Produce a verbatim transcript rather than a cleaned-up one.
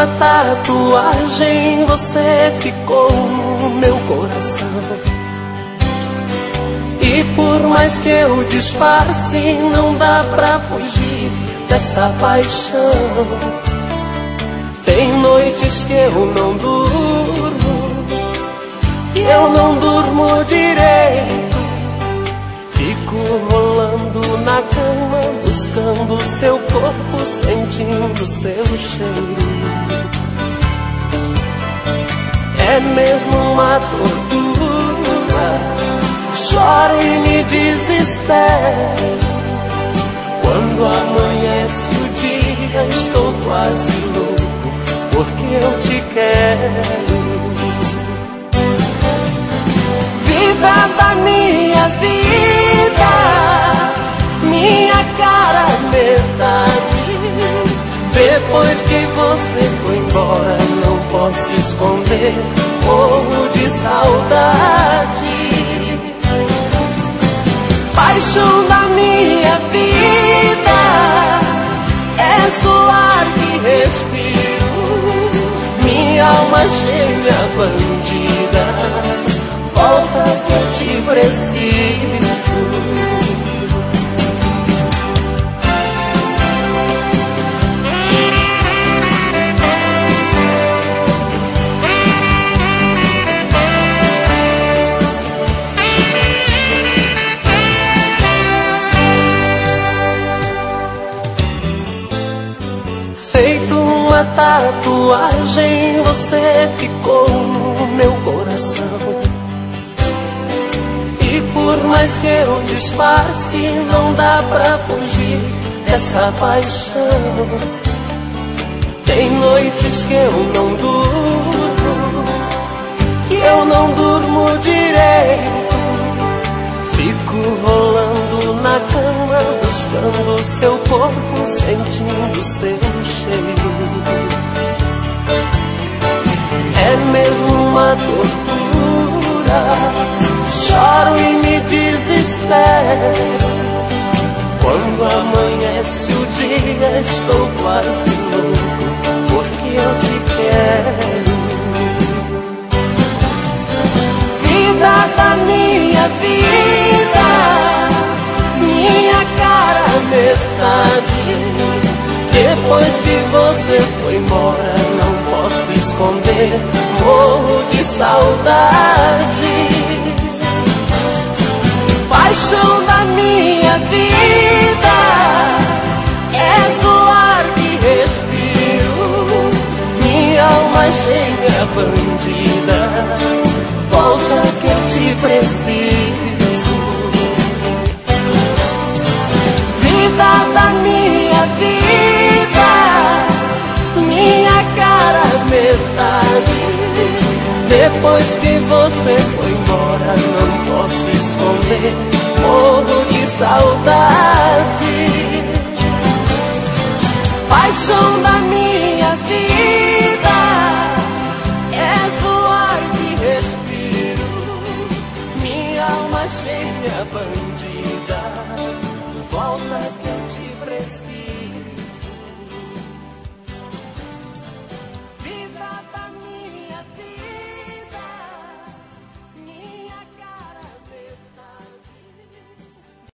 uma tatuagem, você ficou no meu coração. E por mais que eu disfarce, não dá pra fugir dessa paixão. Tem noites que eu não durmo, que eu não durmo direito. Fico rolando na cama, buscando seu corpo, sentindo seu cheiro. É mesmo uma tortura, choro e me desespero. Quando amanhece o dia, estou quase louco, porque eu te quero. Vida da minha vida, minha cara metade. Depois que você foi embora, não posso esconder, morro de saudade. Paixão da minha vida, és o ar que respiro. Minha alma gêmea bandida, volta que eu te preciso. Feito uma tatuagem, você ficou no meu coração. E por mais que eu disfarce, não dá pra fugir dessa paixão. Tem noites que eu não durmo, que eu não durmo direito. Fico rolando na cama, buscando seu corpo, sentindo seu cheiro. É mesmo uma tortura, choro e me desespero. Quando amanhece o dia, estou quase louco, porque eu te quero. Vida da minha vida, minha cara metade. Depois que você foi embora, não posso esconder, morro de saudade. Paixão da minha vida, és o ar que respiro. Minha alma gêmea bandida, volta que eu te preciso. Vida da minha vida, minha cara metade. Depois que você foi embora, não posso esconder, morro de saudade. Paixão da minha vida, és o ar que respiro. Minha alma cheia bandida,